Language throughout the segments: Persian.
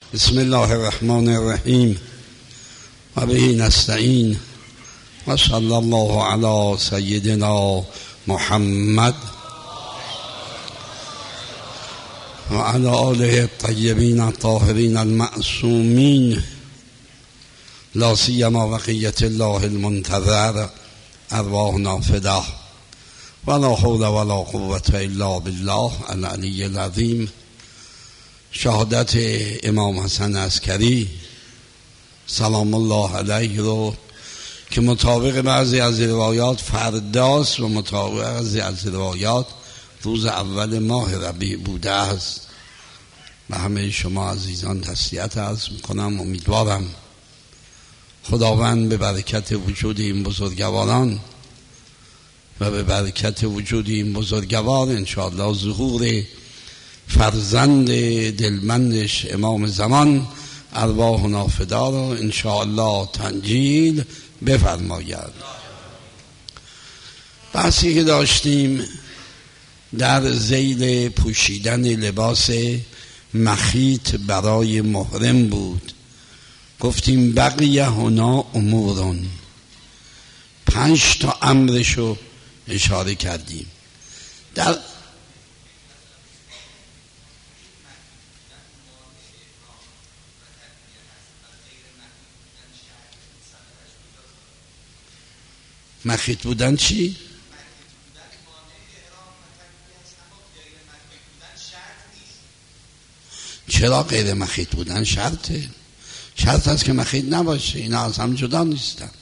بسم الله الرحمن الرحیم و به نستعین و صلی الله علی سیدنا محمد و علی آله الطیبین الطاهرین المعصومین لا سیما بقیة الله المنتظر ارواحنا فداه و لا حول ولا قوة الا بالله العلی العظیم. شهادت امام حسن عسکری سلام الله علیه رو که مطابق بعضی از روایات فرداست و مطابق بعضی از روایات روز اول ماه ربیع بوده است. به همه شما عزیزان تسلیت عرض میکنم. امیدوارم خداوند به برکت وجود این بزرگواران و به برکت وجود این بزرگوار انشاءالله ظهور فرزند دلمندش امام زمان ارواحنا فدا رو انشاءالله تنجیل بفرماید. بحثی که داشتیم در ذیل پوشیدن لباس مخیط برای محرم بود. گفتیم بقیه هنا امورون، 5 تا امرشو اشاره کردیم. در مخیط بودن چی؟ چرا غیر مخیط بودن شرطه؟ شرط هست که مخیط نباشه. اینا از هم جدا نیستن،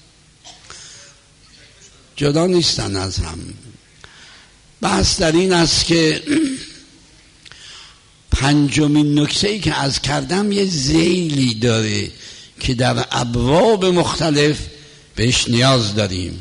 جدا نیستن از هم. بحث در این است که پنجمین نکته‌ای که از کردم یه ذیلی داره که در ابواب مختلف بهش نیاز داریم.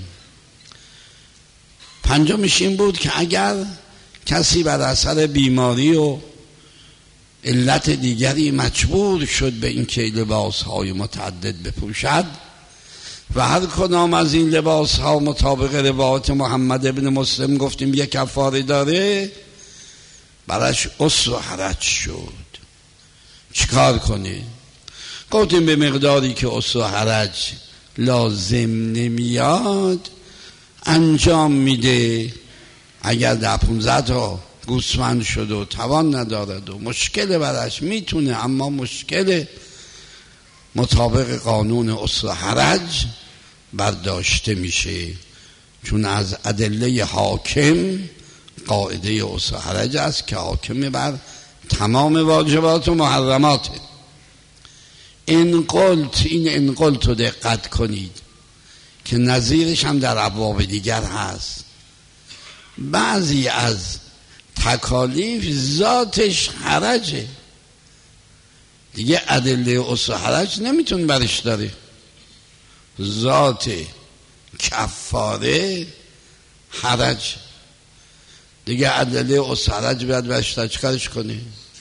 پنجمش این بود که اگر کسی بر اثر بیماری و علت دیگری مجبور شد به این که لباسهای متعدد بپوشد و هر کدام از این لباسها مطابق روایت محمد ابن مسلم گفتیم یک کفاره داره، براش عسر و حرج شد. چیکار کنه؟ گفتیم به مقداری که عسر و حرج لازم نمیاد انجام میده. اگر در 15 تا گوسفند شد و توان ندارد و مشکل براش میتونه، اما مشکل مطابق قانون عسر و حرج برداشته میشه، چون از ادله حاکم قاعده عسر و حرج است که حاکم بر تمام واجبات و محرمات. این قلت رو دقت کنید که نظیرش هم در ابواب دیگر هست. بعضی از تکالیف ذاتش حرجه دیگه، ادله عسر و حرج نمیتونه برش داره. ذات کفاره حرج دیگه، ادله عسر و حرج باید برش چیکارش کنه؟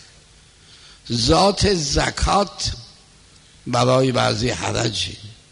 ذات زکات برای بعضی حرجه،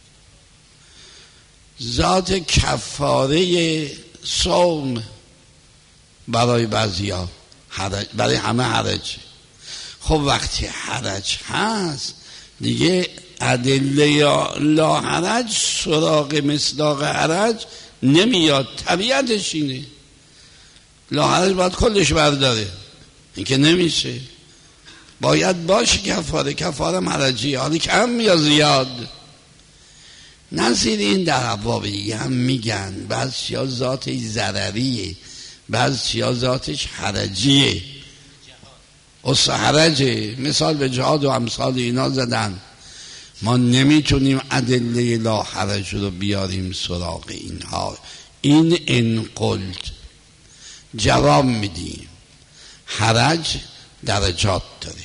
ذات کفاره صوم برای بعضی ها حرج، برای همه حرج. خب وقتی حرج هست دیگه ادله لا حرج سراغ مصداق حرج نمیاد. طبیعتش اینه، لا حرج باید کلش برداره، این که نمیشه. باید باشه کفاره حرجی، حالی کم یا زیاد. نظیر این در ابواب دیگه هم میگن بعضی ها ذاتش ضرریه، بعضی ها ذاتش حرجیه، عسر حرجه. مثال به جهاد و امثال اینا زدن. ما نمیتونیم ادله لا حرج رو بیاریم سراغ اینها. این انقلت جواب میدیم. حرج درجات داره،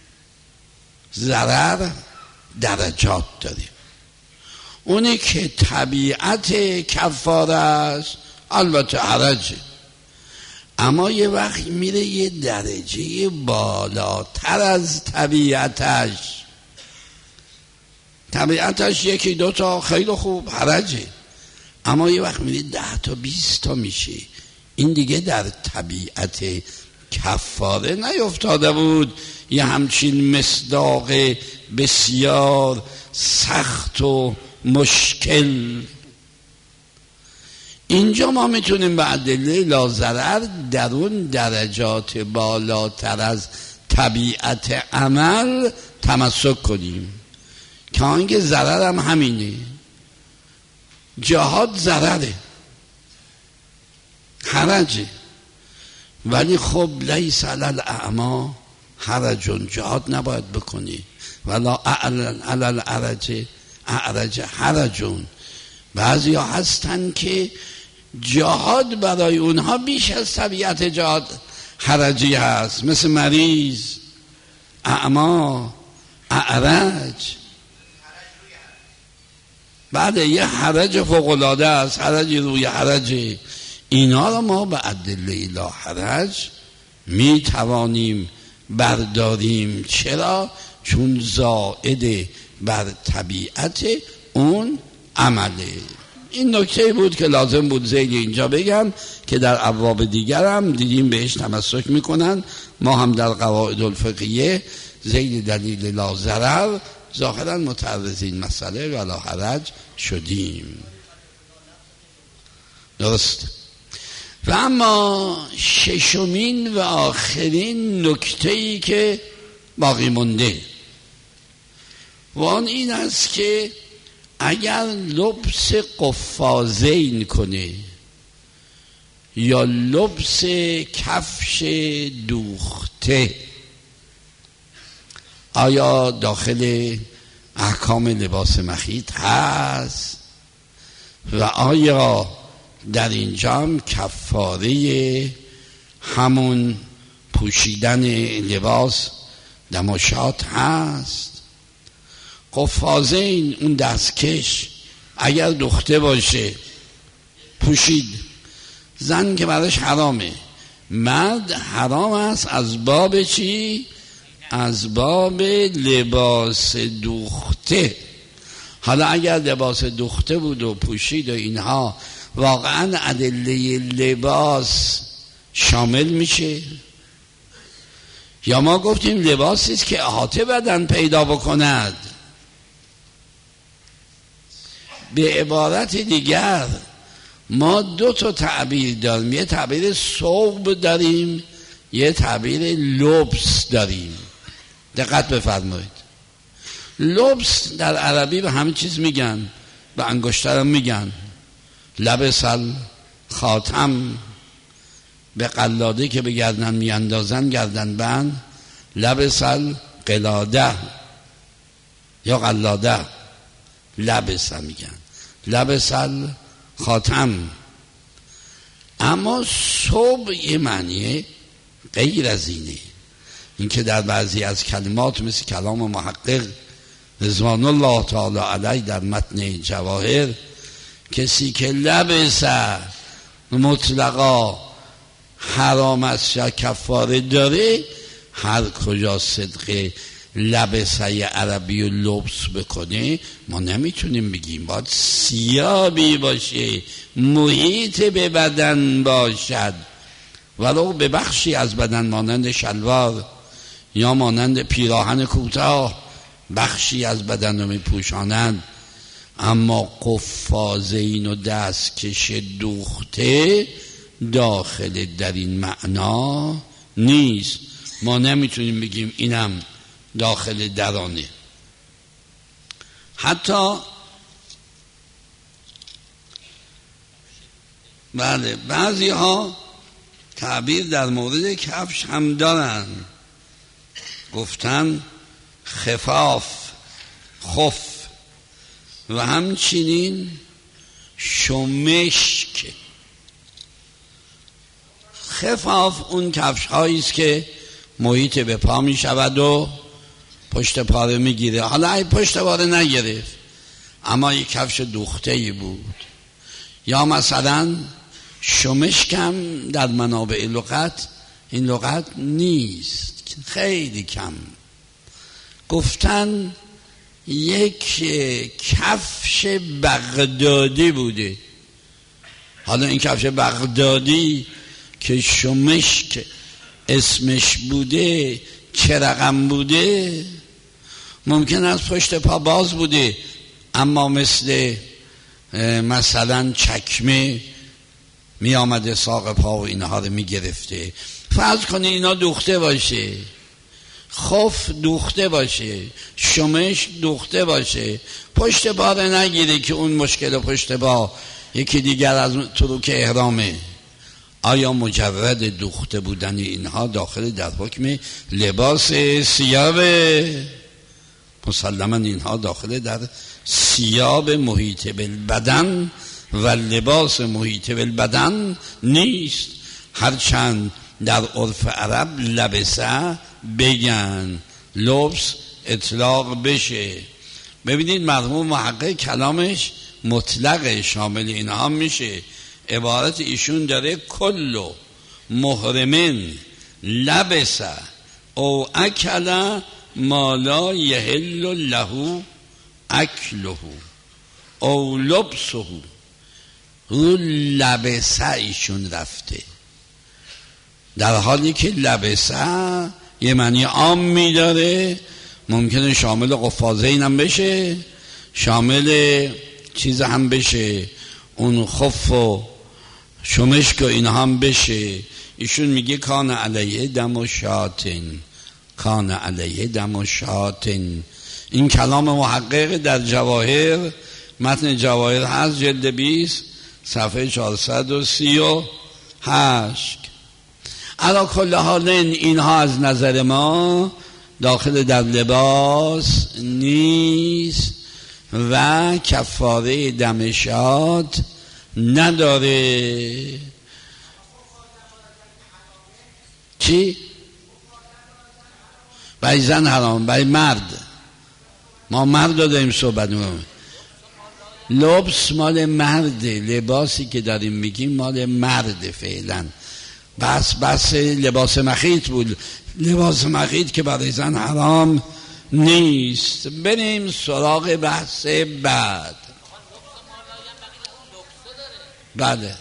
ضرر درجات داره. اونی که طبیعت کفاره است البته حرجه، اما یه وقت میره یه درجه بالاتر از طبیعتش. یکی 2 تا خیلی خوب حرجه، اما یه وقت میره 10 تا 20 تا میشه. این دیگه در طبیعت کفاره نیفتاده بود، یه همچین مصداق بسیار سخت و مشکل. اینجا ما میتونیم به ادله لاضرر در اون درجات بالاتر از طبیعت عمل تمسک کنیم که آنکه ضرر هم همینه. جهاد ضرره، حرجه، ولی خب لیس علی الاعمی حرج، جهاد نباید بکنی، ولا علی الاعرج حرج. بعضی ها هستن که جهاد برای اونها بیش از طبیعت جهاد حرجی هست، مثل مریض، اعمی، اعرج. بعد یه حرج فوق‌العاده است، حرج روی حرج. اینا رو ما به ادله لا حرج می توانیم برداریم. چرا؟ چون زائد بر طبیعت اون عمله. این نکته بود که لازم بود ذیل اینجا بگم که در ابواب دیگر هم دیدیم بهش تمسک میکنن. ما هم در قواعد الفقهیه ذیل دلیل لا ضرر ظاهرا متعرض این مسئله ولا حرج شدیم. درست. و اما ششمین و آخرین نکته‌ای که باقی مونده و آن این است که اگر لبس قفازین کنه یا لبس کفش دوخته، آیا داخل احکام لباس مخیط هست و آیا در اینجا هم کفاره همون پوشیدن لباس دماشات هست؟ قفازین، اون دستکش اگر دوخته باشه پوشید، زن که براش حرامه، مرد حرام است. از باب چی؟ از باب لباس دوخته. حالا اگر لباس دوخته بود و پوشید و اینها، واقعا ادله لباس شامل میشه؟ یا ما گفتیم لباسی است که احاطه بدن پیدا بکند؟ به عبارت دیگر ما دو تا تعبیر داریم، یه تعبیر ثوب داریم، یه تعبیر لبس داریم. دقت بفرمایید. لبس در عربی به همه چیز میگن، به انگشتر هم میگن لبسل خاتم، به قلاده که به گردن میاندازن گردن بند لبسل قلاده یا قلاده، لبس هم میگن لبسل خاتم. اما ثوب یه معنی غیر از اینه. این که در بعضی از کلمات مثل کلام محقق رضوان الله تعالی علیه در متن جواهر، کسی که لبس مطلقا حرام است یا کفاره داره، هر کجا صدق لبسه عربی و لبس بکنه ما نمیتونیم بگیم. باید ثیابی باشه محیط به بدن باشد، ولو به بخشی از بدن، مانند شلوار یا مانند پیراهن کوتاه بخشی از بدن رو میپوشانند. اما قفازین و دستکش دوخته داخل در این معنا نیست. ما نمیتونیم بگیم اینم داخل درانه. حتی بله بعضی ها تعبیر در مورد کفش هم دارن، گفتن خفاف، خف و همچنین شمشک. خفاف اون کفش هایی است که محیط به پا می شود و پشت پا رو می گیره. حالا ای پشت پا رو نگرفت اما یک کفش دوخته‌ای بود. یا مثلا شمشکم در منابع لغت این لغت نیست، خیلی کم. گفتن یک کفش بغدادی بوده. حالا این کفش بغدادی که شمشک اسمش بوده چه رقم بوده، ممکن است پشت پا باز بوده اما مثلا چکمه می آمده ساق پا و اینها رو می گرفته. فرض کنی اینا دوخته باشه، خف دوخته باشه، شمش دوخته باشه، پشت پا رو نگیره که اون مشکل پشت پا یکی دیگر از تروک احرامه. آیا مجرد دوخته بودن اینها داخل در حکم لباس سیابه؟ مسلما اینها داخل در سیاب محیط بالبدن و لباس محیط بالبدن نیست، هرچند در عرف عرب لبسه بگن، لبس اطلاق بشه. ببینید مرحوم محقق کلامش مطلق شامل اینها میشه. عبارت ایشون داره کل محرمن لبسه او اکل ما لا یحل له اکله او لبسه. رو لبسه ایشون رفته، در حالی که لبسه یه معنی عام میداره، ممکنه شامل قفازه این هم بشه، شامل چیز هم بشه، اون خف و شمشک و این هم بشه. ایشون میگه کان علیه دم و شاتن، کان علیه دم و شاتن. این کلام محقق در جواهر، متن جواهر هست، جلد 20 صفحه 438. علی کل حال اینها از نظر ما داخل در لباس نیست و کفاره دم شات نداره. چی؟ برای زن حرام، برای مرد. ما مرد رو داریم صحبت می‌کنیم. لبس مال مرده، لباسی که داریم میگیم مال مرده فعلا. بس لباس مخیط بود، لباس مخیط که برای زن حرام نیست. بریم سراغ بحث بعد. بله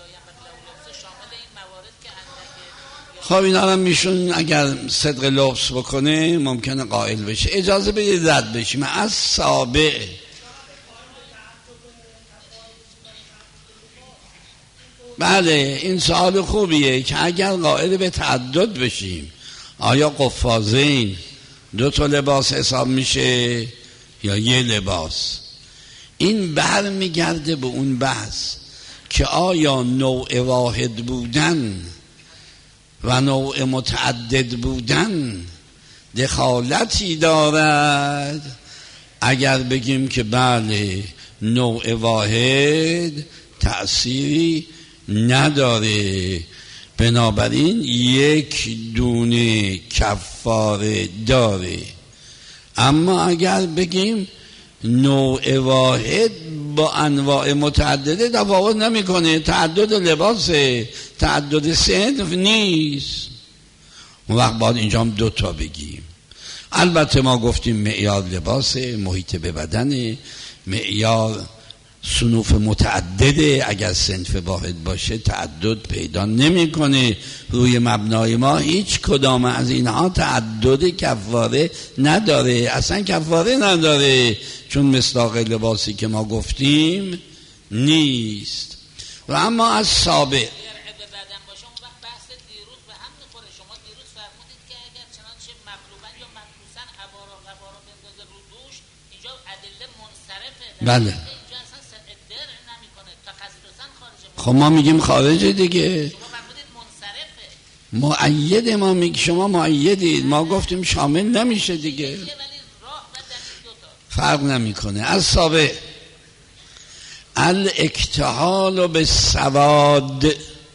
خب اینا هم میشون اگر صدق لبس بکنه ممکنه قائل بشه. اجازه بدید رد بشیم از سابع. بله این سوال خوبیه که اگر قائل به تعدد بشیم آیا قفازین 2 لباس حساب میشه یا یه لباس؟ این برمیگرده به اون بحث که آیا نوع واحد بودن و نوع متعدد بودن دخالتی دارد. اگر بگیم که بله نوع واحد تأثیری نداره، بنابراین یک دونه کفاره داره. اما اگر بگیم نوع واحد با انواع متعدده تفاوت نمیکنه، تعدد لباس تعدد صنف نیست، اون وقت باید اینجا هم 2 بگیم. البته ما گفتیم معیار لباس محیط به بدن، معیار صنوف متعدده، اگر صنف واحد باشه تعدد پیدا نمیکنه. روی مبنای ما هیچ کدام از اینها تعدد کفاره نداره، اصلا کفاره نداره، چون مصداق لباسی که ما گفتیم نیست. و اما از سابق بله خب ما میگیم خارجه دیگه، مؤید ما میگه شما مؤیدید، ما گفتیم شامل نمیشه دیگه، فرق نمیکنه. از سابق الاکتحال بالسواد،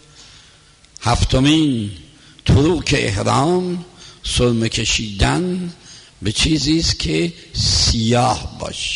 7مین تروک احرام سرمه کشیدن به چیزی است که سیاه باشه.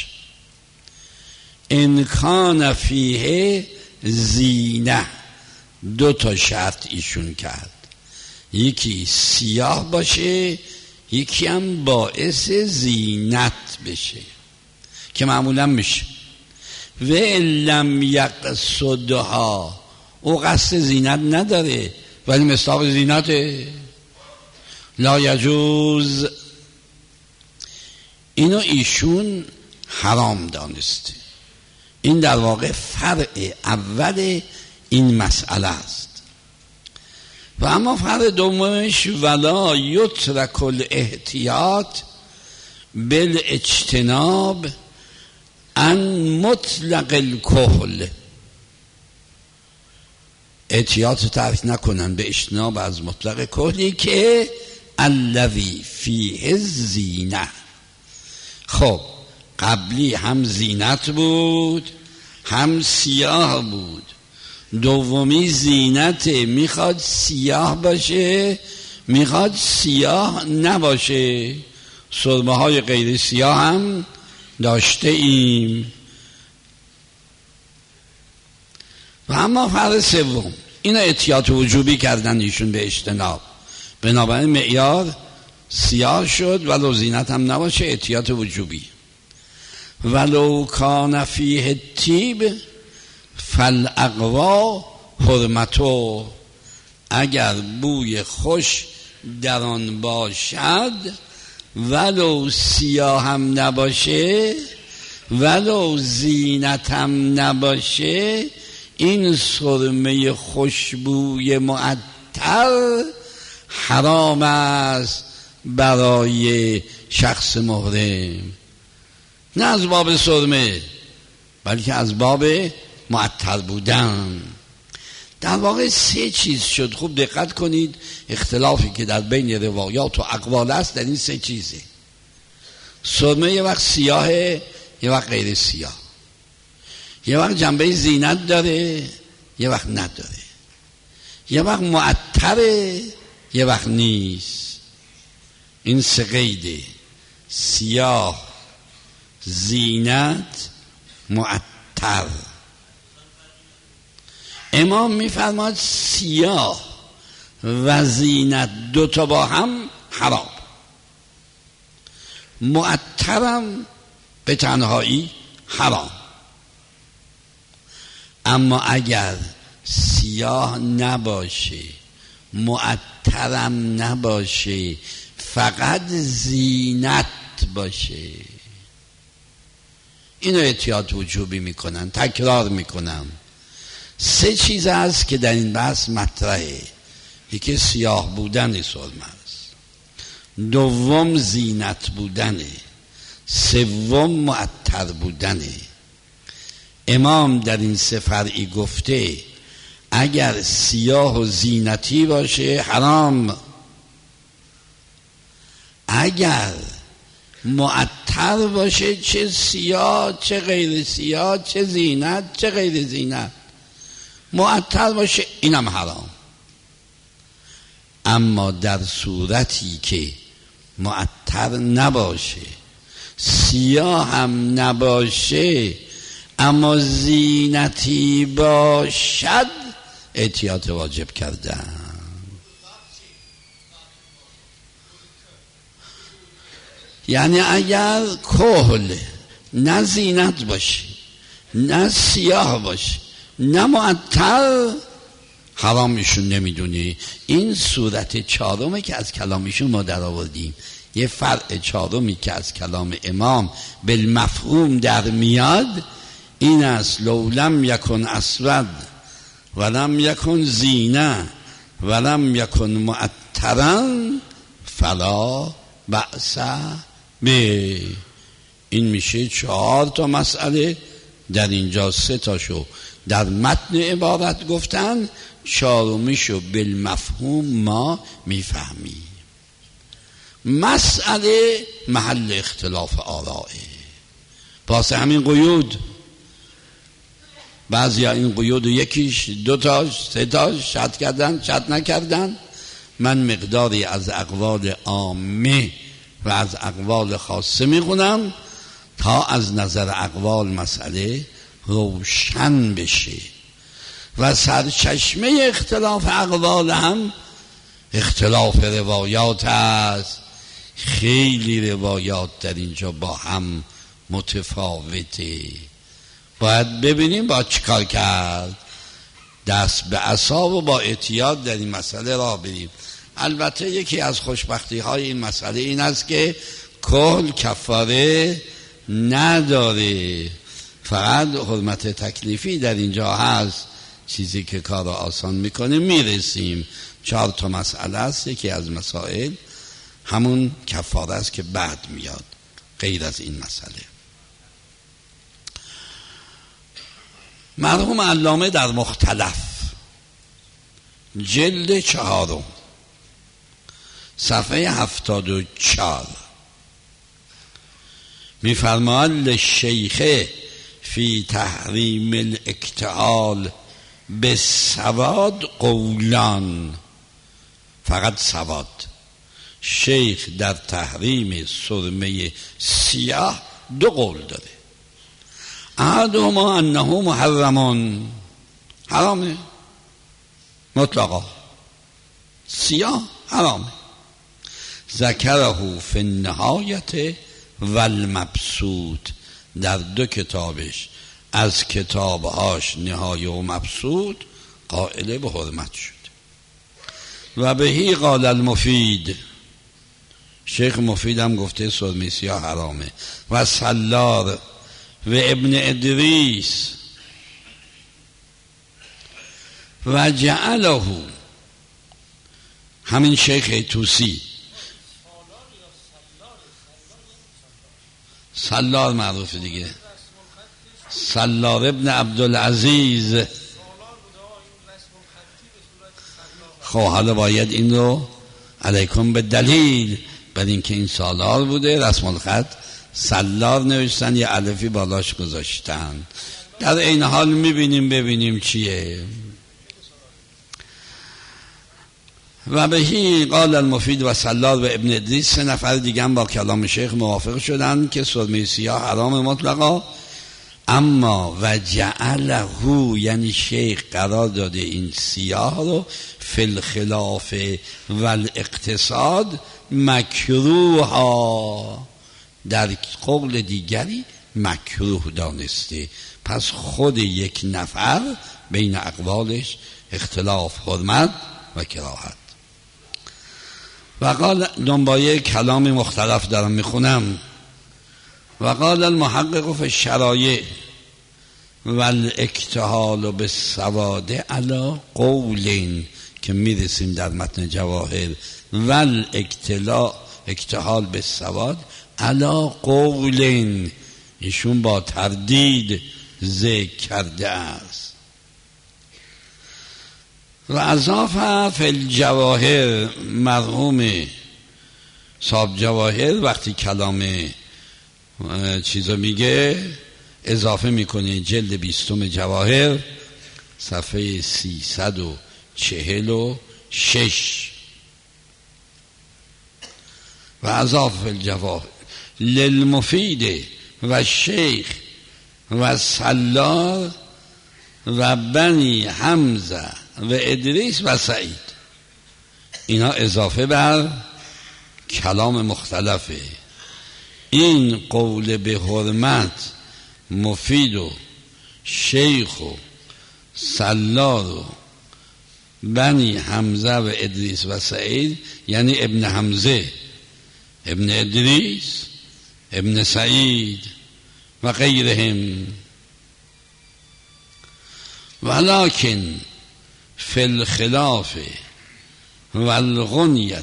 ان کان فیه زینه، 2 شرط ایشون کرد، یکی سیاه باشه، یکی هم باعث زینت بشه که معمولا میشه. و لم یقصدها، او قصد زینت نداره ولی مصداق زینته، لا یجوز، اینو ایشون حرام دانسته. این در واقع فرع اول این مسئله است. و اما فرع دومش ولا یترک الاحتیاط بالاجتناب عن مطلق الکحل، احتیاط ترک نکنن به اجتناب از مطلق کحلی که الذی فیه الزینه. خب قبلی هم زینت بود هم سیاه بود، دومی زینت، میخواد سیاه باشه میخواد سیاه نباشه. سرمه های غیر سیاه هم داشته ایم. و اما فرض سوم، این احتیاط وجوبی کردن ایشون به اجتناب، بنابراین معیار سیاه شد ولو زینت هم نباشه، احتیاط وجوبی. ولو کان فیه الطیب فالاقوا حرمتو، اگر بوی خوش در آن باشد ولو سیاه هم نباشه ولو زینت هم نباشه، این سرمه خوشبوی معطر حرام است برای شخص محرم. نه از باب سرمه بلکه از باب معطر بودن. در واقع سه چیز شد. خوب دقت کنید، اختلافی که در بین روایات و اقوال است در این سه چیزه. سرمه یه وقت سیاهه یه وقت غیر سیاه، یه وقت جنبه زینت داره یه وقت نداره، یه وقت معطره یه وقت نیست. این سه قیده: سیاه، زینت، معطر. امام میفرماد سیاه و زینت دوتا با هم حرام، معطرم به تنهایی حرام. اما اگر سیاه نباشه معطرم نباشه فقط زینت باشه، اینو احتیاط وجوبی میکنن. تکرار میکنم، سه چیز هست که در این بحث مطرحه. یکی سیاه بودن سرمه است، دوم زینت بودنه، سوم معطر بودنه. امام در این سه فرعی گفته اگر سیاه و زینتی باشه حرام، اگر معطر باشه چه سیاه چه غیر سیاه، چه زینت چه غیر زینت، معطر باشه اینم حرام. اما در صورتی که معطر نباشه سیاه هم نباشه اما زینتی باشد احتیاط واجب کردن. یعنی اگر کحل نه زینت باشه نه سیاه باشه نه معطر، حرامشون نمیدونی. این صورت چهارمی که از کلامشون ما در آوردیم. یه فرع چهارمی که از کلام امام بالمفهوم در میاد این است: لولم یکن اسود ولم یکن زینه ولم یکن معطرا فلا بأس به. این میشه 4 تا مسئله. در اینجا 3 تاشو در متن عبارت گفتن، 4میشو بالمفهوم ما میفهمیم. مسئله محل اختلاف آرائه. پس همین قیود، بعضی ها این قیود یکیش 2 تاش 3 تاش شرط کردن شرط نکردن. من مقداری از اقوال عامه و از اقوال خاصه میخونم تا از نظر اقوال مسئله روشن بشه. و سرچشمه اختلاف اقوال هم اختلاف روایات است. خیلی روایات در اینجا با هم متفاوته. باید ببینیم با چیکار کرد. دست به عصا و با احتیاط در این مسئله راه بریم. البته یکی از خوشبختی های این مسئله این است که کل کفاره نداره، فقط حرمت تکلیفی در اینجا هست، چیزی که کار را آسان میکنه. میرسیم 4 تا مسئله است، یکی از مسائل همون کفاره است که بعد میاد غیر از این مسئله. مرحوم علامه در مختلف جلد 4 صفحه 74 میفرماید للشیخ فی تحریم الاکتحال بالسواد قولان، فقط سواد. شیخ در تحریم سرمه سیاه 2 قول داره. احدهما انه محرمون، حرامه مطلقا، سیاه حرامه. ذکره فی النهایت والمبسوط، در 2 کتابش از کتابهاش نهایه و مبسوط قائل به حرمت شد. و بهی قال المفید، شیخ مفید هم گفته سرمه سیاه حرامه. و سلار و ابن ادریس و جعله، همین شیخ توسی، سلار معروفه دیگه، سلار ابن عبدالعزیز. خب حالا باید این رو علیکم به دلیل، بر اینکه این سالار بوده رسم الخط سلار نوشتن، یه الفی بالاش گذاشتن. در این حال میبینیم ببینیم چیه. و بهی قال المفید و سلار و ابن ادریس، 3 نفر دیگه هم با کلام شیخ موافق شدن که سرمه سیاه حرام مطلقا. اما و جعله، یعنی شیخ قرار داده این سیاه رو فی الخلاف و الاقتصاد مکروها، در قول دیگری مکروه دانسته. پس خود یک نفر بین اقوالش اختلاف حرمت و کراهت. و قال، دنبایه کلام مختلف دارم میخونم. و قال المحقق فی الشرایع والاکتحال بالسواد علی قولین، که میرسیم در متن جواهر، والاکتحال بالسواد علی قولین، ایشون با تردید ذکر کرده است. و اضافه فی الجواهر، مرحوم صاحب جواهر وقتی کلام چیزو میگه اضافه میکنه، جلد 20 جواهر صفحه 346. و اضافه الجواهر للمفید و شیخ و سلار و بنی حمزه و ادریس و سعید، اینا اضافه بر کلام مختلفه. این قول به حرمت مفید و شیخ و سلار و بنی حمزه و ادریس و سعید، یعنی ابن حمزه، ابن ادریس، ابن سعید و غیرهم. ولکن فی الخلاف والغنیت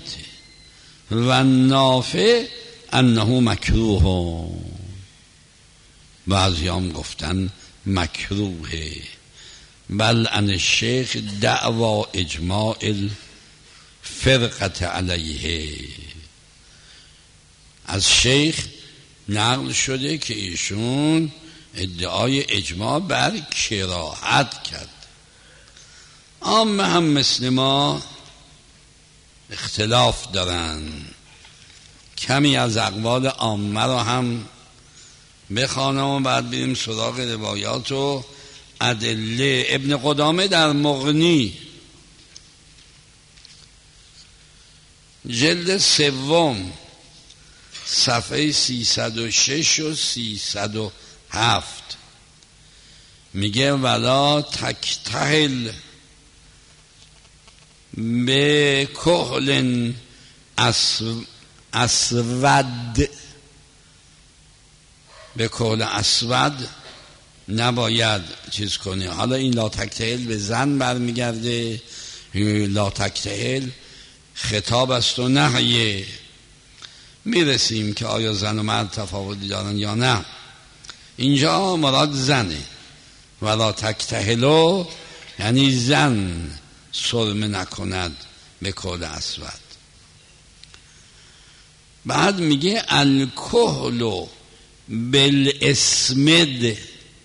والنافع انه مکروه، بعضی هم گفتن مکروه. بل ان الشیخ دعوا اجماع الفرقت علیه، از شیخ نقل شده که ایشون ادعای اجماع بر کراهت کرد. عامه هم مثل ما اختلاف دارن. کمی از اقوال عامه رو هم بخوانم و بعد بریم سراغ روایات و ادله. ابن قدامه در مغنی جلد 3 صفحه 306 و 307 میگه ولا تکتحل به کحل اسود، به کحل اسود نباید چیز کنه. حالا این لا تکتحل به زن برمیگرده، لا تکتحل خطاب است و نهیه. میرسیم که آیا زن و مرد تفاوتی دارن یا نه. اینجا مراد زنه، ولا تکتحلو یعنی زن سرمه نکند به کحل اسود. بعد میگه الکحل بالاسمد،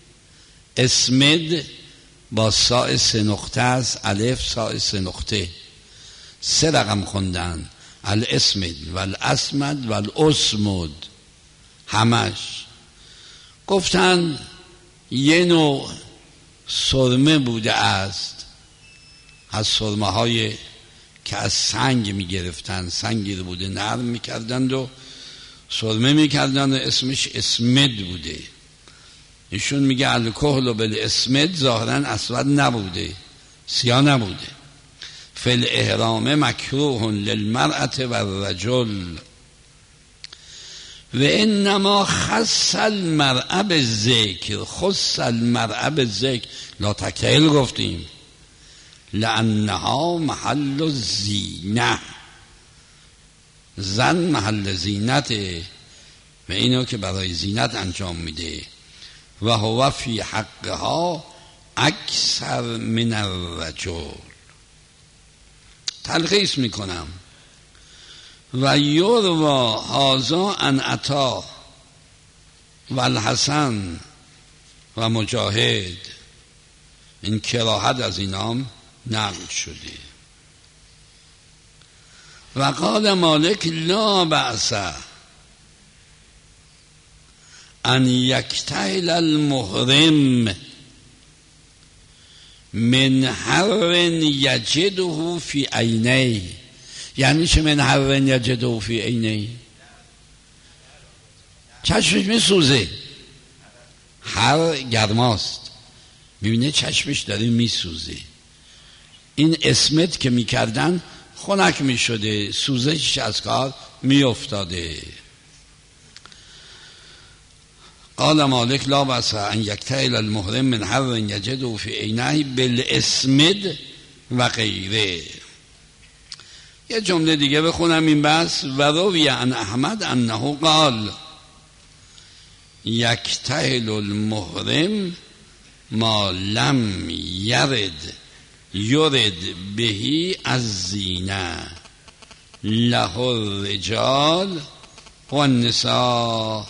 اسمد با ساء 3 نقطه است، الف ساء 3 نقطه، 3 رقم خوندن، الاسمد والاسمد والاسمد، همش گفتن یه نوع سرمه بوده است از سرمه های که از سنگ میگرفتن، سنگی رو بوده نرم میکردند و سرمه میکردن و اسمش اسمد بوده. ایشون میگه الکحل بالاسمد ظاهرا اسود نبوده، سیاه نبوده. فی الاحرام مکروه للمرأة والرجل و انما خص المرأة بالذکر، خص المرأة بالذکر، لا تکتحل گفتیم لانها محل الزینه، زن محل زینته و اینو که برای زینت انجام میده. و هو فی حقها اکثر من الرجل. تلخیص میکنم و یروی هذا عن عطا و الحسن و مجاهد، این کراهت از اینام نقل شده. و قال مالک لا بأس ان یکتحل المحرم من حر یجده فی عینیه. یعنی چه من حر یجده فی عینیه؟ چشمش میسوزه، حر گرماست، میبینه چشمش داره میسوزه. این اسمت که میکردن خنک میشده، سوزشش از کار میافتاده. قال مالک لا بأس ان یکتحل المحرم من حر یجده فی عینیه بالاسمد و غیره. یه جمله دیگه بخونم این بس. و روی عن احمد انه قال یکتحل المحرم ما لم یرد بهی از زینه له الرجال و النساء.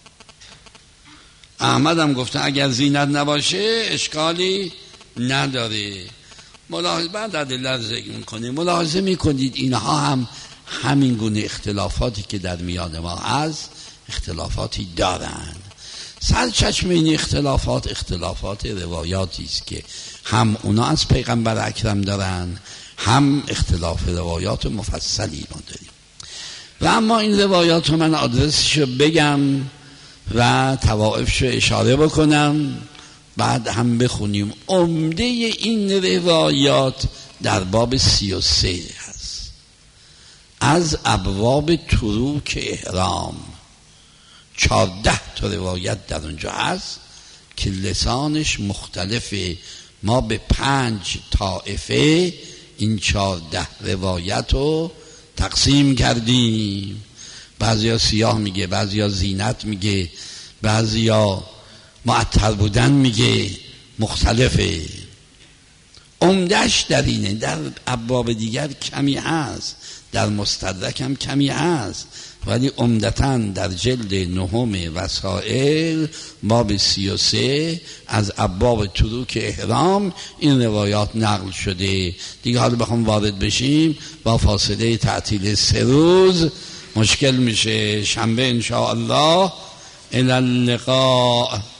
احمد هم گفته اگر زینت نباشه اشکالی نداره. ملاحظه بعد ادله ذکر میکنه. ملاحظه میکنید اینها هم همین گونه اختلافاتی که در میان ما هست اختلافاتی دارن. سرچشمه این اختلافات روایاتی است که هم اونا از پیغمبر اکرم دارن، هم اختلاف روایات مفصلی ما داریم. و اما این روایات رو من آدرسشو بگم و طوائفشو اشاره بکنم، بعد هم بخونیم. عمده این روایات در باب 33 هست از ابواب تروک احرام. 14 تا روایت در اونجا هست که لسانش مختلفه. ما به 5 طائفه این 14 روایت رو تقسیم کردیم. بعضیا سیاه میگه، بعضیا زینت میگه، بعضیا معطر بودن میگه، مختلفه. عمدش در اینه. در ابواب دیگر کمی هست، در مستدرک هم کمی هست، ولی عمدتاً در جلد 9 وسائل باب 33 از ابواب تروک احرام این روایات نقل شده. دیگه حالا بخوام وارد بشیم با فاصله تعطیل 3 روز مشکل میشه. شنبه انشاءالله الی اللقاء.